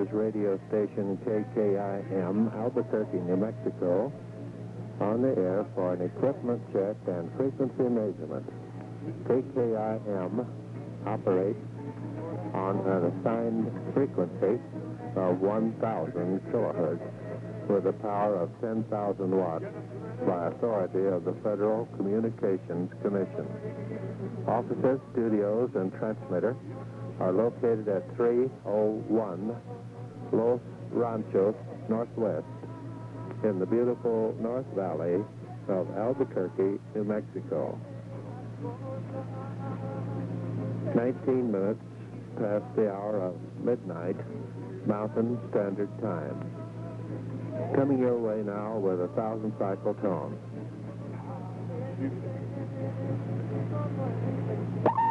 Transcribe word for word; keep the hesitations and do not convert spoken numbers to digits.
Brothers radio station K K I M, Albuquerque, New Mexico, on the air for an equipment check and frequency measurement. K K I M operates on an assigned frequency of one thousand kilohertz with a power of ten thousand watts by authority of the Federal Communications Commission. Offices, studios, and transmitter are located at three oh one Los Ranchos Northwest in the beautiful North Valley of Albuquerque, New Mexico. nineteen minutes past the hour of midnight, Mountain Standard Time. Coming your way now with a thousand cycle tone.